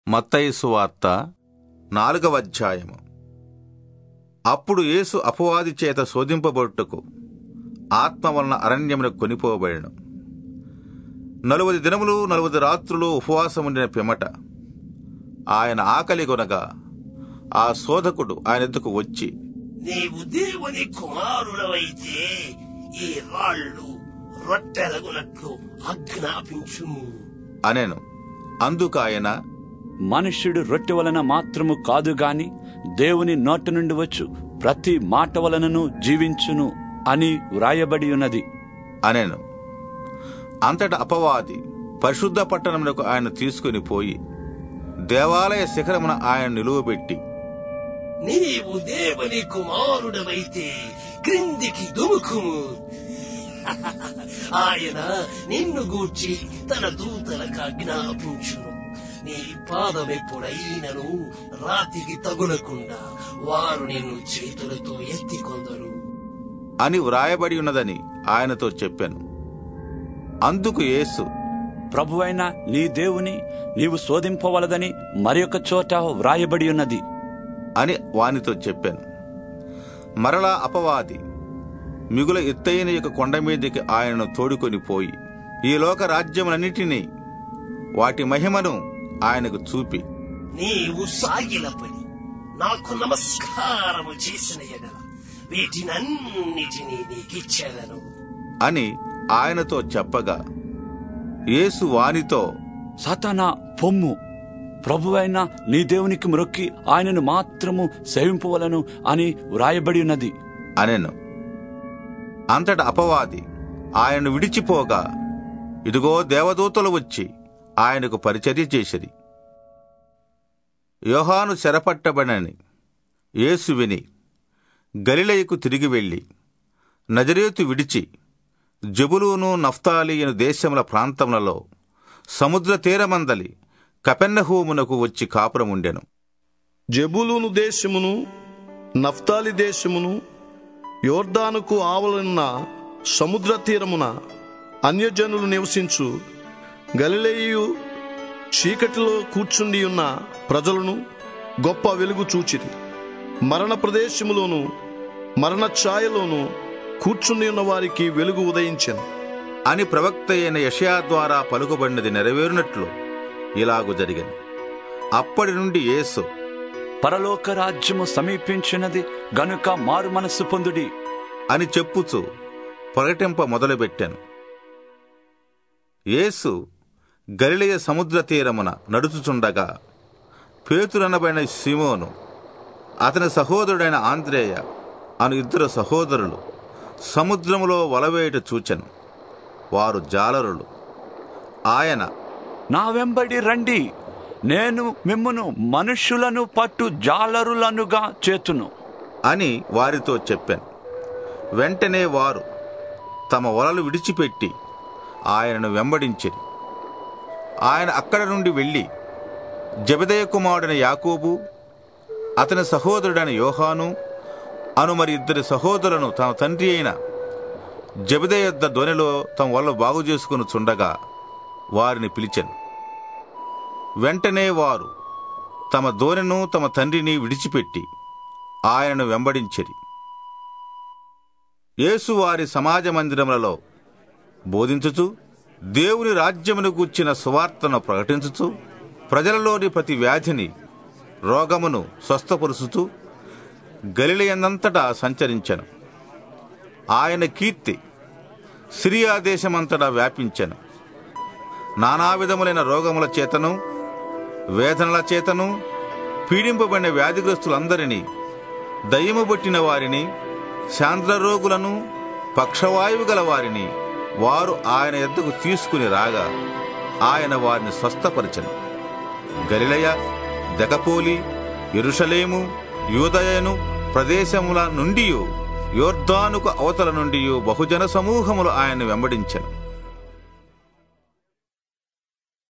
మత్తయి సువార్త 4వ అధ్యాయము. అప్పుడు యేసు అపవాది చేత శోధింపబడుటకు ఆత్మ వలన అరణ్యమునకు కొనిపోబడెను. 40 దినములు 40 రాత్రులు ఉపవాసముండిన పిమ్మట ఆయన ఆకలి కొనగా ఆ శోధకుడు ఆయన ఎద్దుకు వచ్చి, నీవు దేవుని కుమారుడవైతే ఈ రాళ్ళు రొట్టెలగునట్లు ఆజ్ఞాపించుము అనెను. అందుకు ఆయన, మనుష్యుడు రొట్టె వలన మాత్రము కాదు గాని దేవుని నోటి నుండి వచ్చు ప్రతి మాట వలనను జీవించును అని వ్రాయబడి ఉన్నది అనెను. అంతటా అపవాది పరిశుద్ధ పట్టణమునకు ఆయన తీసుకుని పోయి దేవాలయ శిఖరమున ఆయన నిలువబెట్టి, నీవు దేవుని కుమారుడవైతే క్రిందికి దుముకుము, ఆయన నిన్ను గూర్చి తన దూతలకు ఆజ్ఞాపించును, నీ పాదమెప్పుడైనను రాతికి తగులకుండా వారు నిన్ను చేతులతో ఎత్తికొందరు అని వ్రాయబడి ఉన్నదని ఆయనతో చెప్పాను. అందుకు యేసు, ప్రభువైన నీ దేవుని నీవు శోధింపవలదని మరియొక చోట వ్రాయబడి ఉన్నది అని వానితో చెప్పాను. మరలా అపవాది మిగుల ఎత్తైన యొక్క కొండ మీదకి ఆయనను తోడుకొని పోయి ఈ లోక రాజ్యములన్నిటినీ వాటి మహిమను ఆయనకు చూపి, నీవు సాగిలపడి నాకు నమస్కారము చేసిన ఎడల వీటినన్నిటినీ నీకిచ్చేదను అని ఆయనతో చెప్పగా, యేసు వానితో, సాతానా పొమ్ము, ప్రభువైన నీ దేవునికి మ్రొక్కి ఆయనను మాత్రము సేవింపవలను అని వ్రాయబడి ఉన్నది అనెను. అంతటా అపవాది ఆయనను విడిచిపోగా ఇదిగో దేవదూతలు వచ్చి ఆయనకు పరిచర్య చేసిరి. యోహాను చెరపట్టబడని యేసు విని గలిలయకు తిరిగి వెళ్ళి నజరేతు విడిచి జెబులూను నఫ్తాలి అను దేశముల ప్రాంతములలో సముద్ర తీరమందలి కపెర్నహూమునకు వచ్చి కాపురముండెను. జెబులూను దేశమును నఫ్తాలి దేశమును యోర్దానుకు ఆవలనున్న సముద్ర తీరమున అన్యజనులు నివసించు గలిలయు చీకటిలో కూర్చుండి ఉన్న ప్రజలను గొప్ప వెలుగు చూచిరి. మరణ ప్రదేశములోను మరణ ఛాయలోను కూర్చుండి ఉన్న వారికి వెలుగు ఉదయించెను అని ప్రవక్త అయిన యెషయా ద్వారా పలుకబడినది నెరవేరునట్లు ఇలాగు జరిగెను. అప్పటి నుండి యేసు, పరలోక రాజ్యము సమీపించినది గనుక మారు మనస్సు పొందుడి అని చెప్పుచు ప్రకటింప మొదలుపెట్టాను. యేసు గలిలయ సముద్ర తీరమున నడుచుచుండగా పేతురనబడిన సీమోను, అతని సహోదరుడైన ఆంద్రేయ అను 2 సహోదరులు సముద్రములో వలవేయుట చూచెను. వారు జాలరులు. ఆయన, నా వెంబడి రండి, నేను మిమ్మును మనుష్యులను పట్టు జాలరులనుగా చేతును అని వారితో చెప్పాను. వెంటనే వారు తమ వలలు విడిచిపెట్టి ఆయనను వెంబడించిరి. ఆయన అక్కడ నుండి వెళ్ళి జెబెదయి కుమారుడైన యాకోబు, అతని సహోదరుడైన యోహాను అను మరి 2 సహోదరులను తన తండ్రి అయిన జెబెదయి యొద్ద దోణిలో తమ వలలు బాగు చేసుకుని చుండగా వారిని పిలిచెను. వెంటనే వారు తమ దోణిను తమ తండ్రిని విడిచిపెట్టి ఆయనను వెంబడించిరి. యేసు వారి సమాజ మందిరములలో బోధించుచు దేవుని రాజ్యమును గూర్చిన సువార్తను ప్రకటించుచు ప్రజలలోని ప్రతి వ్యాధిని రోగమును స్వస్థపరుచుతూ గలిలయందంతటా సంచరించెను. ఆయన కీర్తి సిరియా దేశమంతటా వ్యాపించెను. నానా విధములైన రోగముల చేతను వేదనల చేతను పీడింపబడిన వ్యాధిగ్రస్తులందరినీ, దయ్యము పట్టిన వారిని, శాంద్రరోగులను, పక్షవాయువు గల వారిని వారు ఆయన యొద్దకు తీసుకుని రాగా ఆయన వారిని స్వస్థపరిచెను. గలిలయ, దెకపోలి, యెరూషలేము, యూదయను ప్రదేశముల నుండి యోర్దానుకు అవతల నుండి బహుజన సమూహములు ఆయన వెంబడించెను.